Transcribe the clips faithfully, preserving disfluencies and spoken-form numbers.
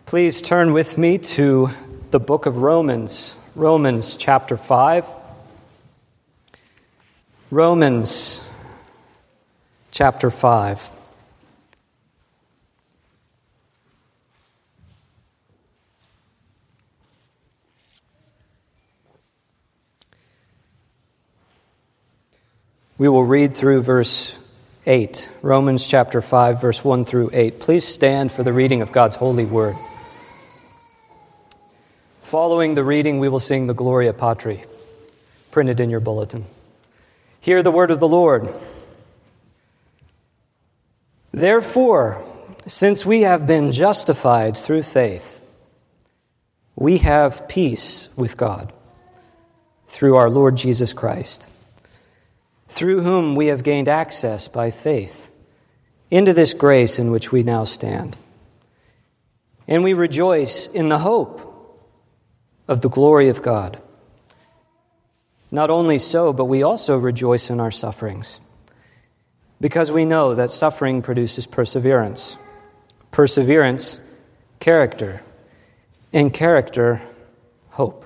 Please turn with me to the book of Romans, Romans chapter five. Romans chapter five. We will read through verse eight, Romans chapter five, verse one through eight. Please stand for the reading of God's holy word. Following the reading, we will sing the Gloria Patri, printed in your bulletin. Hear the word of the Lord. Therefore, since we have been justified through faith, we have peace with God through our Lord Jesus Christ, through whom we have gained access by faith into this grace in which we now stand. And we rejoice in the hope of the glory of God. Not only so, but we also rejoice in our sufferings, because we know that suffering produces perseverance. Perseverance, character, and character, hope.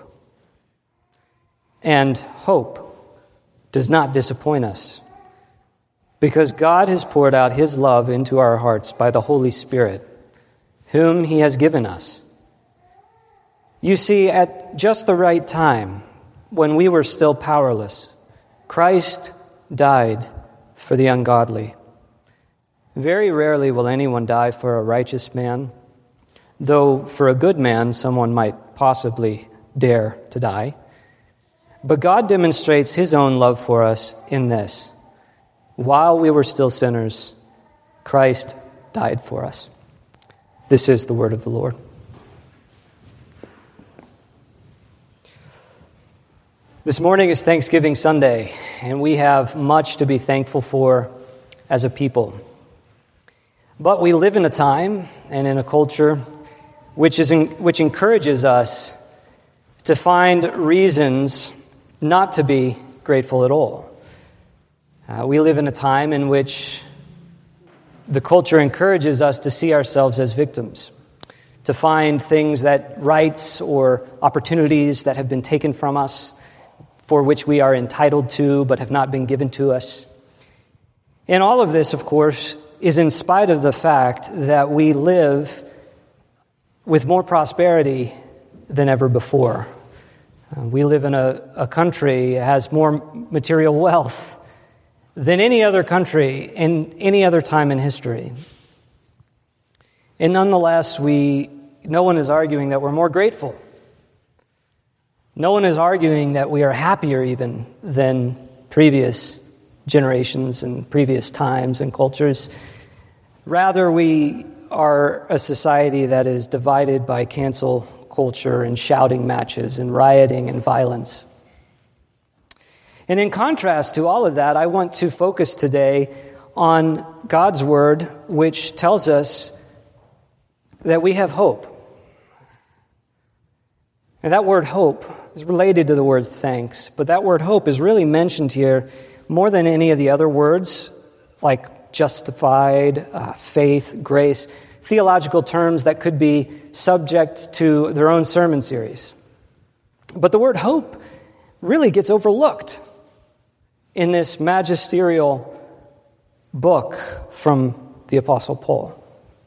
And hope does not disappoint us, because God has poured out His love into our hearts by the Holy Spirit, whom He has given us. You see, at just the right time, when we were still powerless, Christ died for the ungodly. Very rarely will anyone die for a righteous man, though for a good man, someone might possibly dare to die. But God demonstrates His own love for us in this: while we were still sinners, Christ died for us. This is the word of the Lord. This morning is Thanksgiving Sunday, and we have much to be thankful for as a people. But we live in a time and in a culture which is in, which encourages us to find reasons not to be grateful at all. Uh, we live in a time in which the culture encourages us to see ourselves as victims, to find things that rights or opportunities that have been taken from us, for which we are entitled to but have not been given to us. And all of this, of course, is in spite of the fact that we live with more prosperity than ever before. Uh, we live in a, a country that has more material wealth than any other country in any other time in history. And nonetheless, we no one is arguing that we're more grateful. No one is arguing that we are happier even than previous generations and previous times and cultures. Rather, we are a society that is divided by cancel culture and shouting matches and rioting and violence. And in contrast to all of that, I want to focus today on God's word, which tells us that we have hope. And that word hope is related to the word thanks, but that word hope is really mentioned here more than any of the other words, like justified, uh, faith, grace, theological terms that could be subject to their own sermon series. But the word hope really gets overlooked in this magisterial book from the Apostle Paul.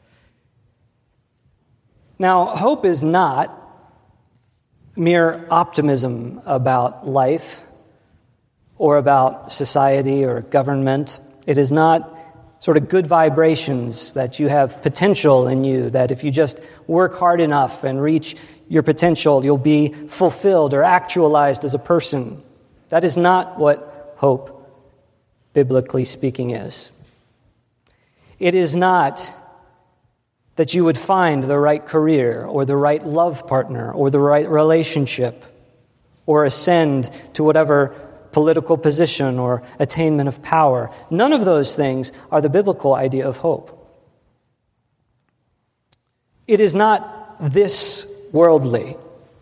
Now, hope is not mere optimism about life or about society or government. It is not sort of good vibrations that you have potential in you, that if you just work hard enough and reach your potential, you'll be fulfilled or actualized as a person. That is not what hope, biblically speaking, is. It is not that you would find the right career or the right love partner or the right relationship or ascend to whatever political position or attainment of power. None of those things are the biblical idea of hope. It is not this worldly.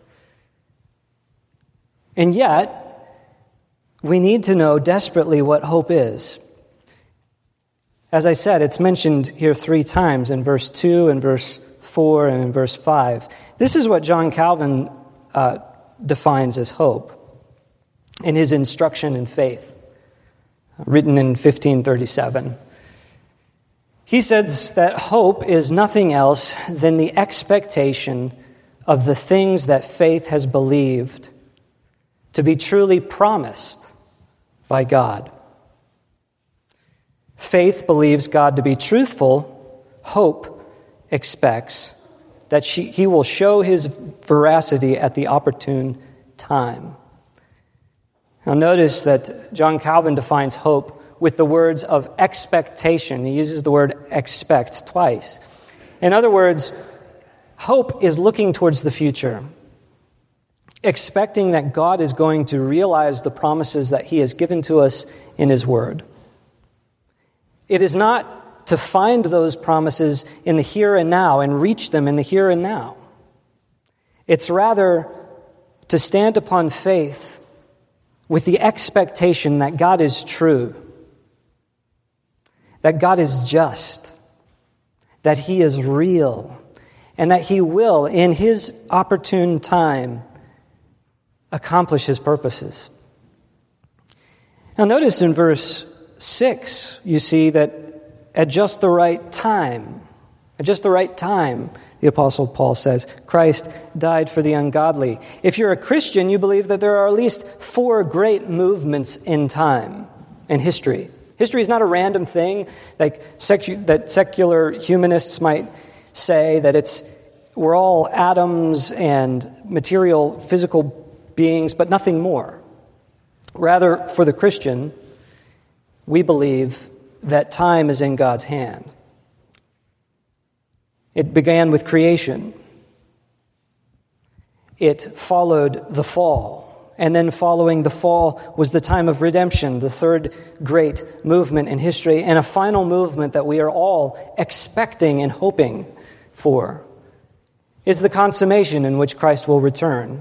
And yet, we need to know desperately what hope is. As I said, it's mentioned here three times in verse two and verse four and in verse five. This is what John Calvin uh, defines as hope in his Instruction in Faith, written in fifteen thirty-seven. He says that hope is nothing else than the expectation of the things that faith has believed to be truly promised by God. Faith believes God to be truthful. Hope expects that she, he will show his veracity at the opportune time. Now notice that John Calvin defines hope with the words of expectation. He uses the word expect twice. In other words, hope is looking towards the future, expecting that God is going to realize the promises that he has given to us in his word. It is not to find those promises in the here and now and reach them in the here and now. It's rather to stand upon faith with the expectation that God is true, that God is just, that he is real, and that he will, in his opportune time, accomplish his purposes. Now notice in verse six, you see that at just the right time, at just the right time, the Apostle Paul says, Christ died for the ungodly. If you're a Christian, you believe that there are at least four great movements in time, in history. History is not a random thing, like secu- that secular humanists might say that it's we're all atoms and material, physical beings, but nothing more. Rather, for the Christian, we believe that time is in God's hand. It began with creation. It followed the fall. And then following the fall was the time of redemption, the third great movement in history, and a final movement that we are all expecting and hoping for is the consummation in which Christ will return.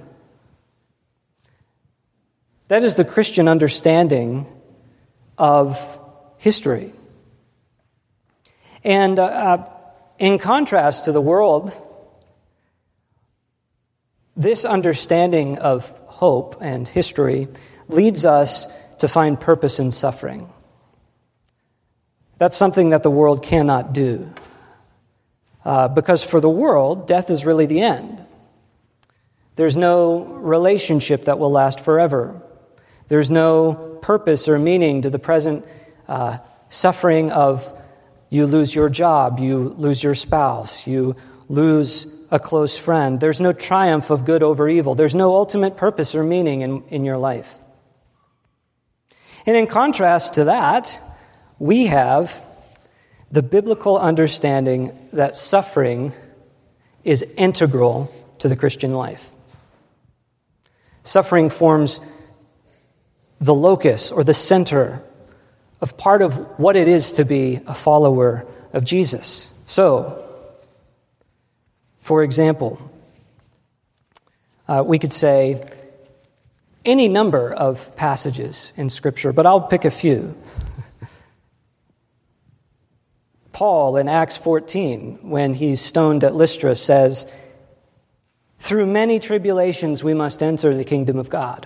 That is the Christian understanding of history. And uh, in contrast to the world, this understanding of hope and history leads us to find purpose in suffering. That's something that the world cannot do. Uh, because for the world, death is really the end. There's no relationship that will last forever. There's no purpose or meaning to the present uh, suffering of you lose your job, you lose your spouse, you lose a close friend. There's no triumph of good over evil. There's no ultimate purpose or meaning in, in your life. And in contrast to that, we have the biblical understanding that suffering is integral to the Christian life. Suffering forms the locus or the center of part of what it is to be a follower of Jesus. So, for example, uh, we could say any number of passages in Scripture, but I'll pick a few. Paul in Acts fourteen, when he's stoned at Lystra, says, "Through many tribulations we must enter the kingdom of God."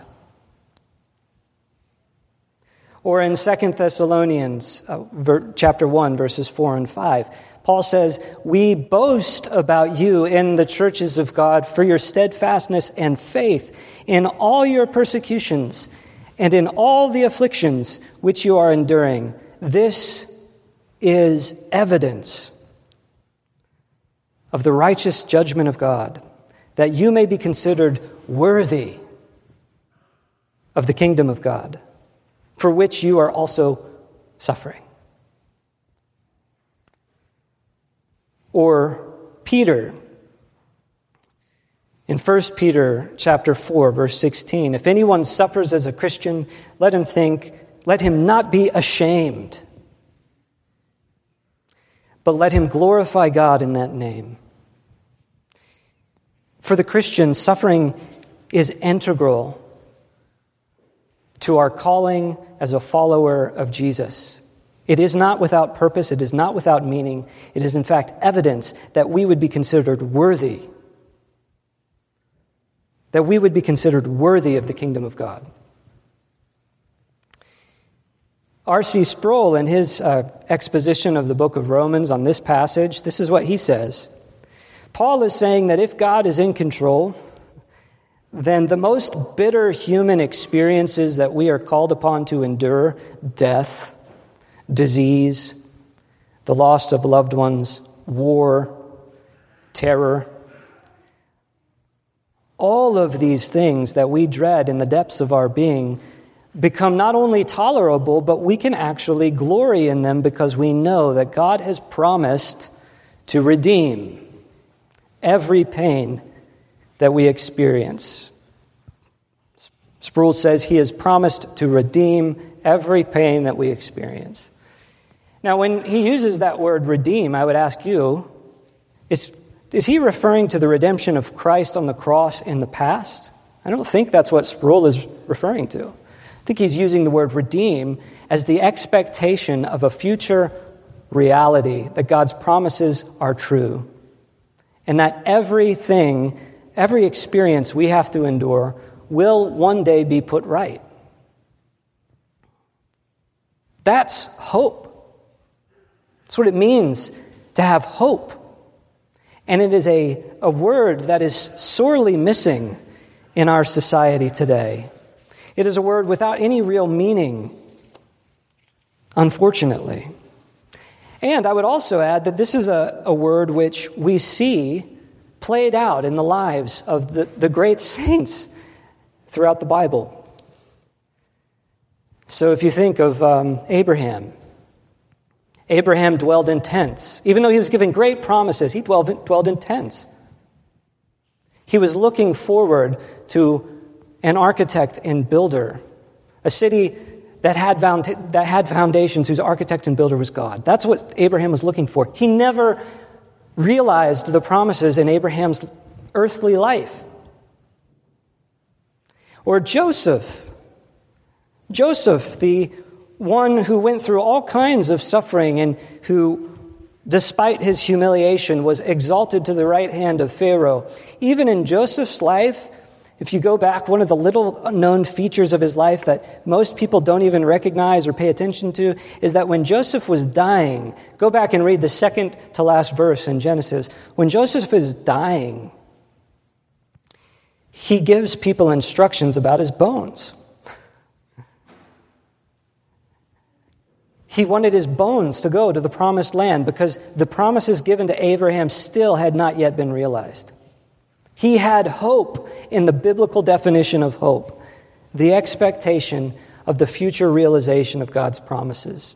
Or in Second Thessalonians uh, ver- chapter one, verses four and five, Paul says, "We boast about you in the churches of God for your steadfastness and faith in all your persecutions and in all the afflictions which you are enduring. This is evidence of the righteous judgment of God, that you may be considered worthy of the kingdom of God, for which you are also suffering." Or Peter, in First Peter chapter four, verse sixteen, "If anyone suffers as a Christian, let him think, let him not be ashamed, but let him glorify God in that name." For the Christian, suffering is integral to our calling as a follower of Jesus. It is not without purpose. It is not without meaning. It is, in fact, evidence that we would be considered worthy, that we would be considered worthy of the kingdom of God. R C Sproul, in his uh, exposition of the book of Romans on this passage, this is what he says. Paul is saying that if God is in control, then the most bitter human experiences that we are called upon to endure, death, disease, the loss of loved ones, war, terror, all of these things that we dread in the depths of our being become not only tolerable, but we can actually glory in them because we know that God has promised to redeem every pain that we experience. Sproul says he has promised to redeem every pain that we experience. Now, when he uses that word redeem, I would ask you, is, is he referring to the redemption of Christ on the cross in the past? I don't think that's what Sproul is referring to. I think he's using the word redeem as the expectation of a future reality, that God's promises are true, and that everything, every experience we have to endure will one day be put right. That's hope. That's what it means to have hope. And it is a, a word that is sorely missing in our society today. It is a word without any real meaning, unfortunately. And I would also add that this is a, a word which we see played out in the lives of the, the great saints throughout the Bible. So if you think of um, Abraham, Abraham dwelled in tents. Even though he was given great promises, he dwelled, dwelled in tents. He was looking forward to an architect and builder, a city that had, found, that had foundations whose architect and builder was God. That's what Abraham was looking for. He never realized the promises in Abraham's earthly life. Or Joseph. Joseph, the one who went through all kinds of suffering and who, despite his humiliation, was exalted to the right hand of Pharaoh. Even in Joseph's life, if you go back, one of the little known features of his life that most people don't even recognize or pay attention to is that when Joseph was dying, go back and read the second to last verse in Genesis. When Joseph is dying, he gives people instructions about his bones. He wanted his bones to go to the promised land because the promises given to Abraham still had not yet been realized. He had hope in the biblical definition of hope, the expectation of the future realization of God's promises.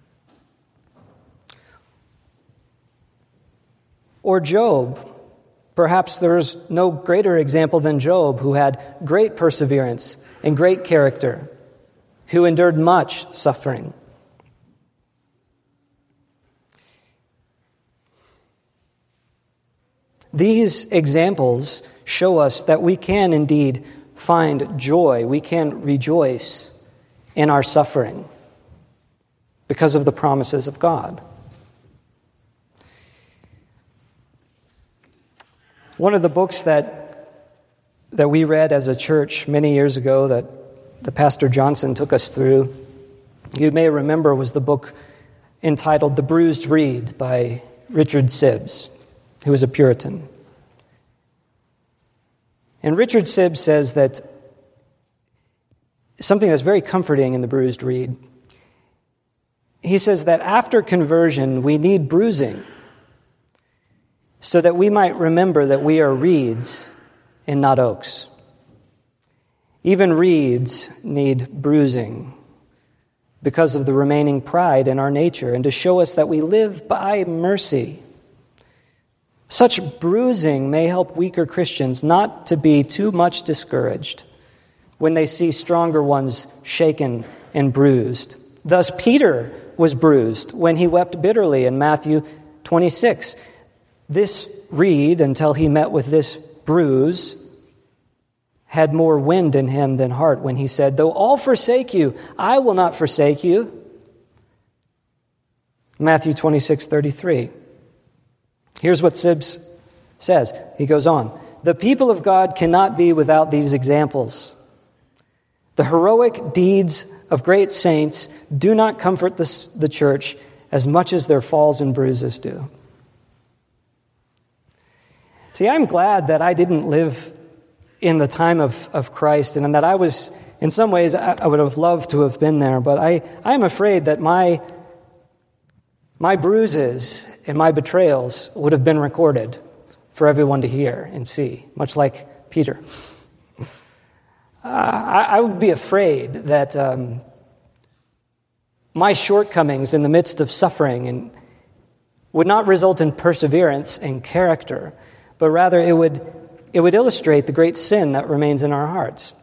Or Job. Perhaps there's no greater example than Job, who had great perseverance and great character, who endured much suffering. These examples show us that we can indeed find joy. We can rejoice in our suffering because of the promises of God. One of the books that that we read as a church many years ago that the Pastor Johnson took us through, you may remember, was the book entitled The Bruised Reed by Richard Sibbes, who was a Puritan. And Richard Sibbes says that something that's very comforting in The Bruised Reed. He says that after conversion, we need bruising so that we might remember that we are reeds and not oaks. Even reeds need bruising because of the remaining pride in our nature and to show us that we live by mercy. Such bruising may help weaker Christians not to be too much discouraged when they see stronger ones shaken and bruised. Thus, Peter was bruised when he wept bitterly in Matthew twenty-six. This reed, until he met with this bruise, had more wind in him than heart when he said, "Though all forsake you, I will not forsake you." Matthew twenty-six thirty-three. Here's what Sibbes says. He goes on, "The people of God cannot be without these examples. The heroic deeds of great saints do not comfort the, the church as much as their falls and bruises do." See, I'm glad that I didn't live in the time of, of Christ, and that I was, in some ways, I, I would have loved to have been there, but I, I'm afraid that my, my bruises and my betrayals would have been recorded for everyone to hear and see, much like Peter. Uh, I, I would be afraid that um, my shortcomings in the midst of suffering and would not result in perseverance and character, but rather it would it would illustrate the great sin that remains in our hearts.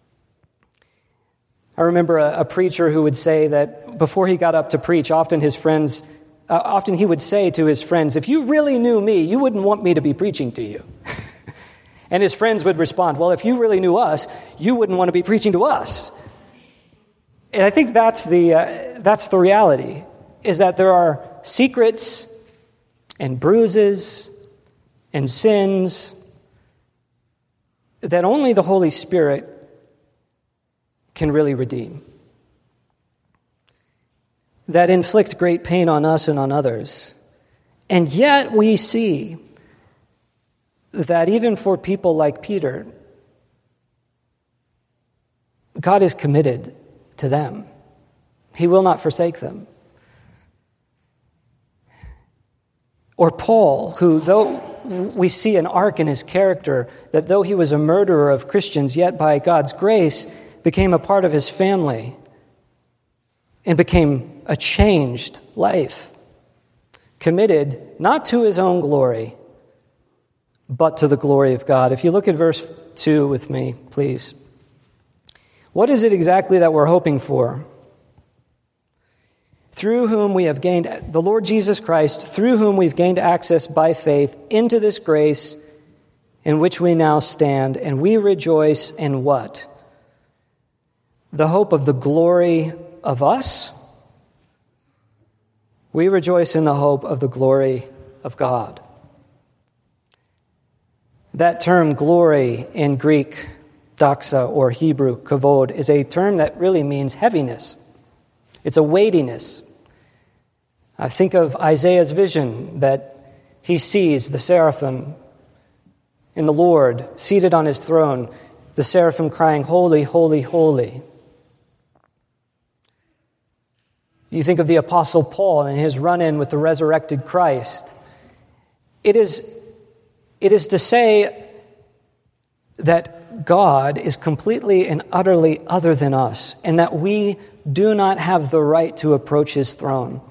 I remember a, a preacher who would say that before he got up to preach, often his friends, uh, often he would say to his friends, "If you really knew me, you wouldn't want me to be preaching to you." And his friends would respond, "Well, if you really knew us, you wouldn't want to be preaching to us." And I think that's the uh, that's the reality, is that there are secrets and bruises and sins that only the Holy Spirit can really redeem, that inflict great pain on us and on others. And yet we see that even for people like Peter, God is committed to them. He will not forsake them. Or Paul, who, though we see an arc in his character, that though he was a murderer of Christians, yet by God's grace became a part of his family and became a changed life, committed not to his own glory, but to the glory of God. If you look at verse two with me, please. What is it exactly that we're hoping for? Through whom we have gained, the Lord Jesus Christ, through whom we've gained access by faith into this grace in which we now stand, and we rejoice in what? The hope of the glory of us? We rejoice in the hope of the glory of God. That term glory in Greek, doxa, or Hebrew, kavod, is a term that really means heaviness. It's a weightiness. I think of Isaiah's vision that he sees the seraphim in the Lord seated on his throne, the seraphim crying, "Holy, holy, holy." You think of the Apostle Paul and his run-in with the resurrected Christ. It is, it is to say that God is completely and utterly other than us, and that we do not have the right to approach his throne.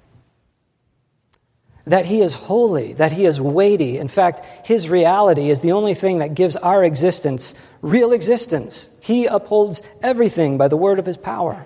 That he is holy, that he is weighty. In fact, his reality is the only thing that gives our existence real existence. He upholds everything by the word of his power.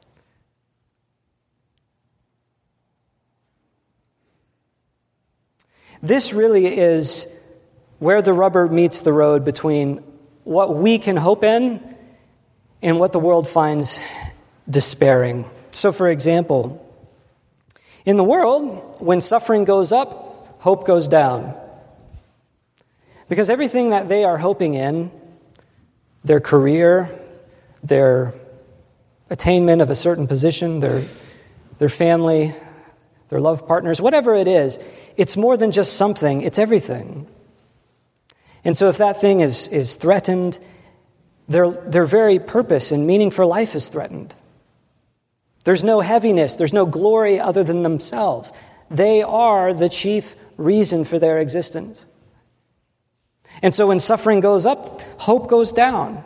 This really is where the rubber meets the road between what we can hope in and what the world finds despairing. So, for example, in the world, when suffering goes up, hope goes down. Because everything that they are hoping in, their career, their attainment of a certain position, their, their family, their love partners, whatever it is, it's more than just something, it's everything. And so if that thing is, is threatened, their, their very purpose and meaning for life is threatened. There's no heaviness, there's no glory other than themselves. They are the chief reason for their existence. And so when suffering goes up, hope goes down.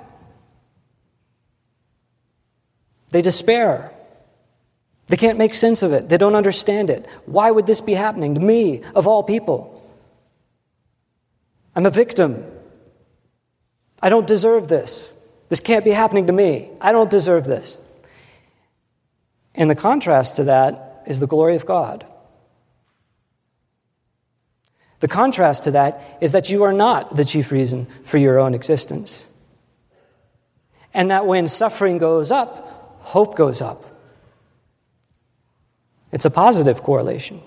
They despair. They can't make sense of it. They don't understand it. Why would this be happening to me, of all people? I'm a victim. I don't deserve this. This can't be happening to me. I don't deserve this. And the contrast to that is the glory of God. The contrast to that is that you are not the chief reason for your own existence. And that when suffering goes up, hope goes up. It's a positive correlation.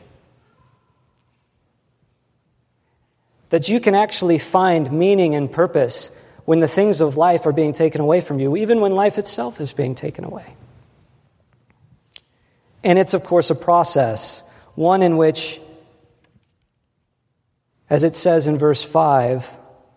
That you can actually find meaning and purpose when the things of life are being taken away from you, even when life itself is being taken away. And it's, of course, a process, one in which, as it says in verse five,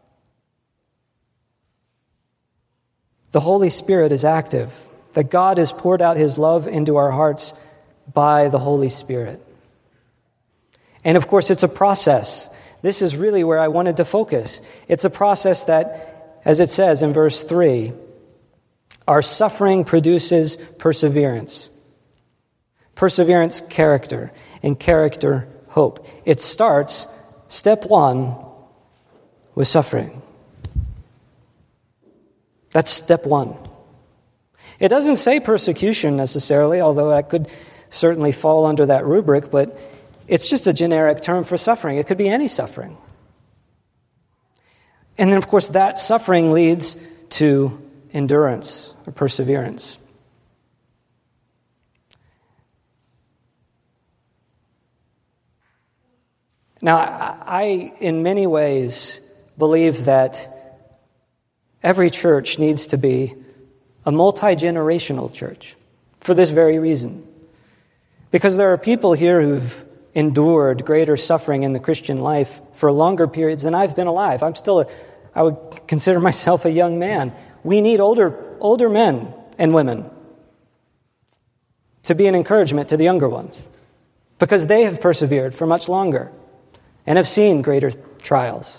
the Holy Spirit is active, that God has poured out his love into our hearts by the Holy Spirit. And of course, it's a process. This is really where I wanted to focus. It's a process that, as it says in verse three, our suffering produces perseverance. Perseverance, character, and character, hope. It starts, step one, with suffering. That's step one. It doesn't say persecution necessarily, although that could certainly fall under that rubric, but it's just a generic term for suffering. It could be any suffering. And then, of course, that suffering leads to endurance or perseverance. Now, I, in many ways, believe that every church needs to be a multi-generational church for this very reason. Because there are people here who've endured greater suffering in the Christian life for longer periods than I've been alive. I'm still, a, I would consider myself a young man. We need older, older men and women to be an encouragement to the younger ones because they have persevered for much longer and have seen greater trials.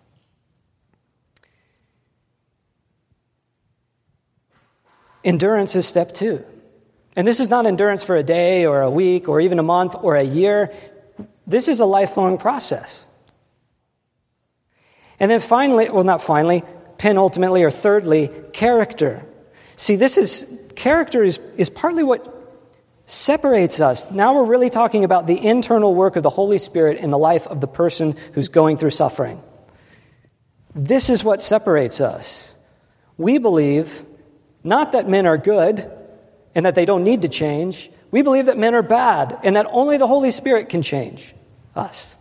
Endurance is step two. And this is not endurance for a day or a week or even a month or a year. This is a lifelong process. And then finally, well, not finally, penultimately or thirdly, character. See, this is, character is, is partly what separates us. Now we're really talking about the internal work of the Holy Spirit in the life of the person who's going through suffering. This is what separates us. We believe not that men are good and that they don't need to change. We believe that men are bad and that only the Holy Spirit can change us.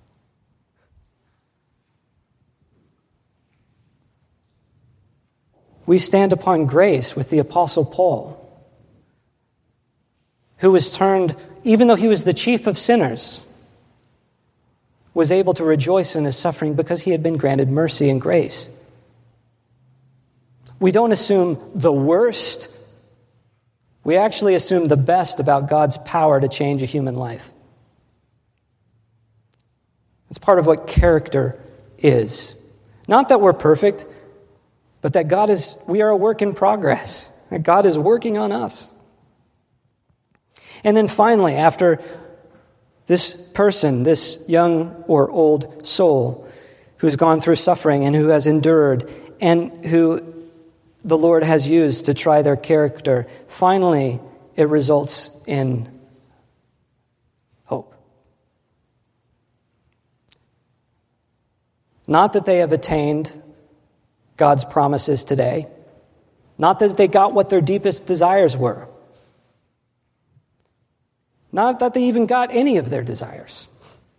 We stand upon grace with the Apostle Paul, who was turned, even though he was the chief of sinners, was able to rejoice in his suffering because he had been granted mercy and grace. We don't assume the worst. We actually assume the best about God's power to change a human life. It's part of what character is. Not that we're perfect, but that God is, we are a work in progress. That God is working on us. And then finally, after this person, this young or old soul who's gone through suffering and who has endured and who the Lord has used to try their character, finally it results in hope. Not that they have attained God's promises today, not that they got what their deepest desires were, not that they even got any of their desires,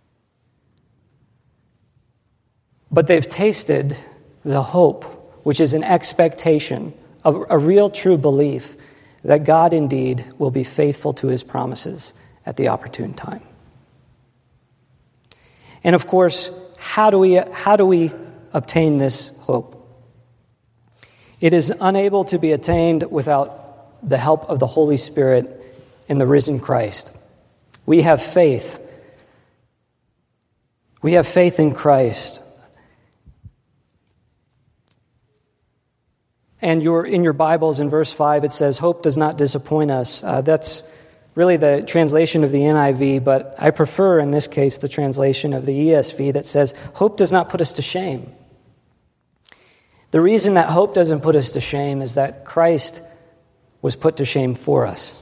but they've tasted the hope, which is an expectation, of a real true belief that God indeed will be faithful to his promises at the opportune time. And of course, how do we, how do we obtain this hope? It is unable to be attained without the help of the Holy Spirit in the risen Christ. We have faith. We have faith in Christ. And your, in your Bibles, in verse five, it says, hope does not disappoint us. Uh, that's really the translation of the N I V, but I prefer, in this case, the translation of the E S V that says, hope does not put us to shame. The reason that hope doesn't put us to shame is that Christ was put to shame for us.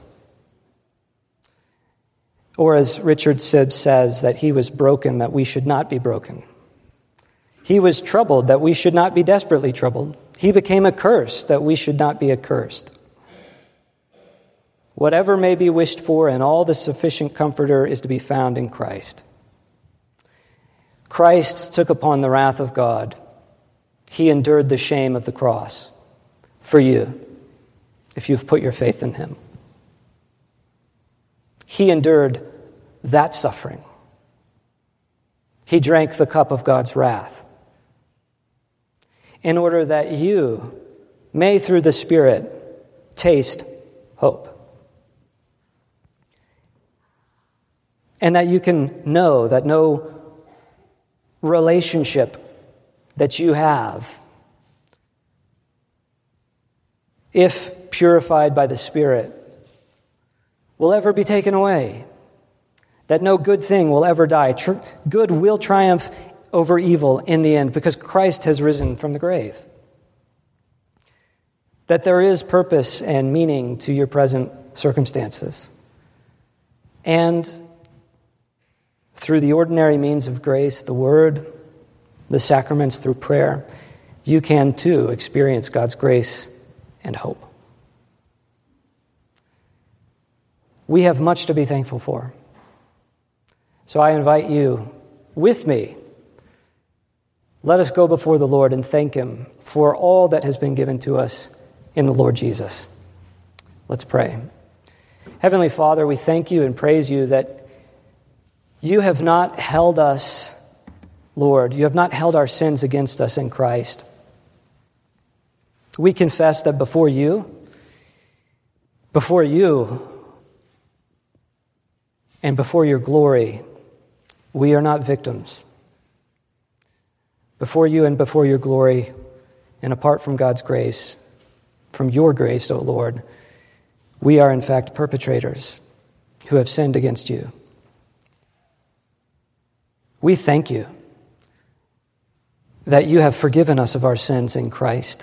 Or as Richard Sibbes says, that he was broken that we should not be broken. He was troubled that we should not be desperately troubled. He became a curse that we should not be accursed. Whatever may be wished for and all the sufficient comforter is to be found in Christ. Christ took upon the wrath of God. He endured the shame of the cross for you, if you've put your faith in him. He endured that suffering. He drank the cup of God's wrath in order that you may, through the Spirit, taste hope. And that you can know that no relationship that you have, if purified by the Spirit, will ever be taken away. That no good thing will ever die. Tr- good will triumph over evil in the end because Christ has risen from the grave. That there is purpose and meaning to your present circumstances. And through the ordinary means of grace, the Word, the sacraments through prayer, you can too experience God's grace and hope. We have much to be thankful for. So I invite you with me, let us go before the Lord and thank him for all that has been given to us in the Lord Jesus. Let's pray. Heavenly Father, we thank you and praise you that you have not held us, Lord, you have not held our sins against us in Christ. We confess that before you, before you, and before your glory, we are not victims. Before you and before your glory, and apart from God's grace, from your grace, O Lord, we are in fact perpetrators who have sinned against you. We thank you that you have forgiven us of our sins in Christ,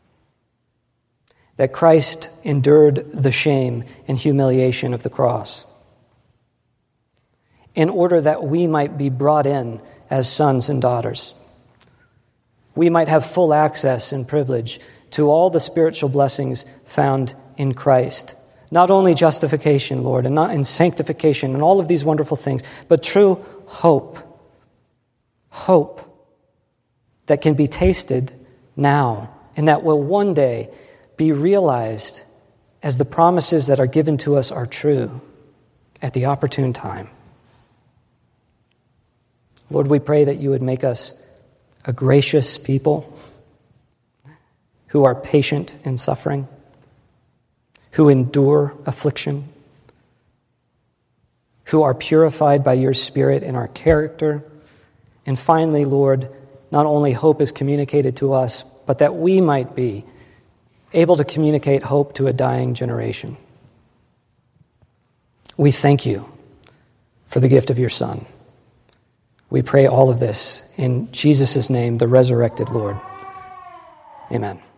that Christ endured the shame and humiliation of the cross in order that we might be brought in as sons and daughters. We might have full access and privilege to all the spiritual blessings found in Christ. Not only justification, Lord, and not in sanctification and all of these wonderful things, but true hope. Hope that can be tasted now and that will one day be realized as the promises that are given to us are true at the opportune time. Lord, we pray that you would make us a gracious people who are patient in suffering, who endure affliction, who are purified by your Spirit in our character. And finally, Lord, not only hope is communicated to us, but that we might be able to communicate hope to a dying generation. We thank you for the gift of your Son. We pray all of this in Jesus' name, the resurrected Lord. Amen.